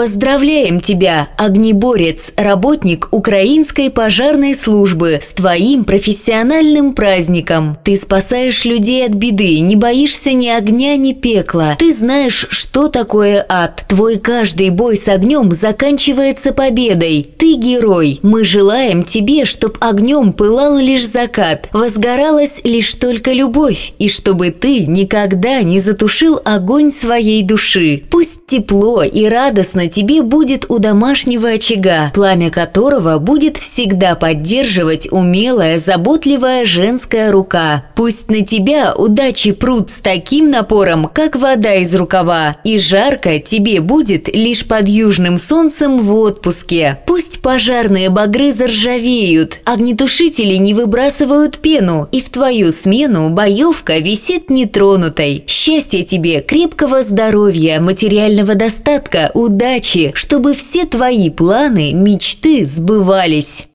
Поздравляем тебя, огнеборец, работник украинской пожарной службы, с твоим профессиональным праздником. Ты спасаешь людей от беды, не боишься ни огня, ни пекла. Ты знаешь, что такое ад. Твой каждый бой с огнем заканчивается победой. Ты герой. Мы желаем тебе, чтоб огнем пылал лишь закат, возгоралась лишь только любовь, и чтобы ты никогда не затушил огонь своей души. Пусть тепло и радостно тебе будет у домашнего очага, пламя которого будет всегда поддерживать умелая, заботливая женская рука. Пусть на тебя удачи прут с таким напором, как вода из рукава, и жарко тебе будет лишь под южным солнцем в отпуске. Пусть пожарные багры заржавеют, огнетушители не выбрасывают пену, и в твою смену боевка висит нетронутой. Счастья тебе, крепкого здоровья, материального достатка, удачи, чтобы все твои планы, мечты сбывались.